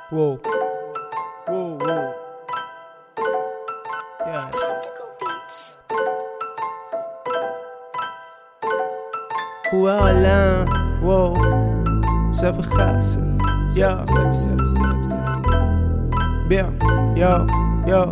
Whoa. Whoa, whoa. Yeah. خوبه حالم وو صف خاصه یا بیا یا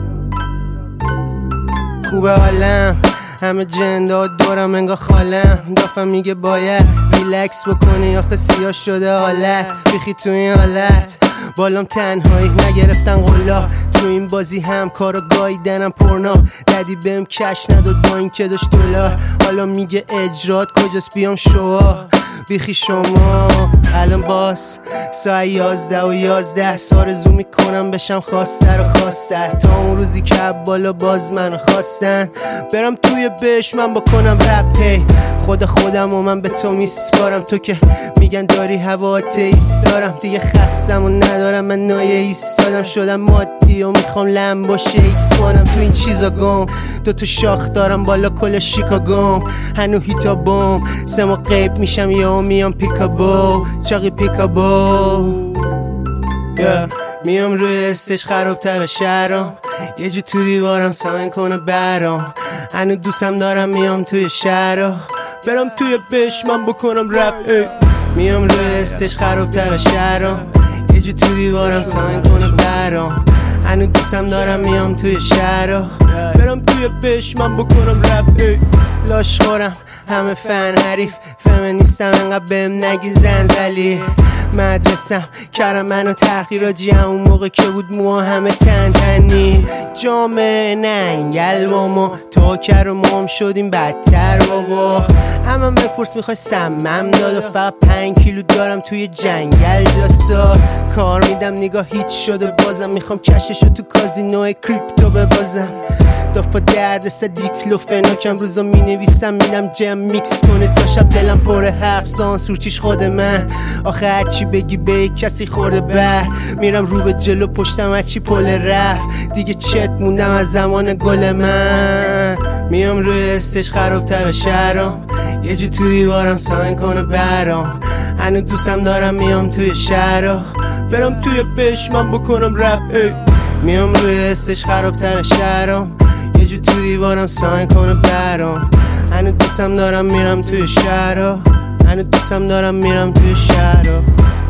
خوبه حالم همه جنداد دورم انگار خالم دافم میگه باید ریلکس بکنی آخه سیاه شده حالت بیخی تو این حالت بالام تنهایی نگرفتن قلا تو این بازی هم کارو گاییدنم پرنا ددی بهم کش نداد با این که داشت دلار حالا میگه اجرات کجاست بیام شوا بیخی شما الان باز ساعت 11 آرزو میکنم بشم خواستر و خواستر تا اون روزی که بالا باز منو خواستن برم توی بهش من بکنم رپ هی خودم و من به تو میسپارم تو که میگن داری هوا ایستارم دیگه خستم و ندارم من نایه ایستادم شدم مادی و میخوام لم باشه ایسوانم تو این چیزا گم دوتا شاخ دارم بالا کل شیکاگوم هنو هیتا بوم سما قیب میشم یا میام پیکابو چاقی پیکابو میام روی استش خرابتر شهرام یه جو تو دیوارم ساین کنه برام هنو دوستم دارم میام توی شهرام برم توی بش من بکنم رپ میام روی استش خرابتر شهرام یه جو تو دیوارم ساین کنه برام هنو دوستم دارم میام توی شهرام برم توی بش من بکنم رپ لاش خورم همه فن حریف فمینیستم انقدر بهم نگی زنزلی مدرسم کردم منو تحقیراجی همون موقع که بود موها همه تنی جامعه ننگل با ما تا کر و مام شدیم بدتر بابا همه بپرس میخوای سمم داد و فقط 5 کیلو دارم توی جنگل جاساز کار میدم نگاه هیچ شده بازم میخوام کششو تو کازینو کریپتو ببازم دافا درد دیکلوفناکم روزا مینویسم میدم جم میکس کنه تا شب دلم پر حرف سانسورچیش خود من آخه هرچی بگی به کسی خورده بر میرم رو به جلو پشتم هرچی پل رفت دیگه چت موندم از زمان گل من میام روی استش خرابتر شهرام یه جو تو دیوارم ساین کنه برام هنو دوستم دارم میام توی شهرام برم توی بش من بکنم رپ میام روی استش خرابتر شهرام یه جو تو دیوارم ساین کنه برام هنو دوستم دارم میرم توی شهرام هنو دوستم دارم میرم توی شهرام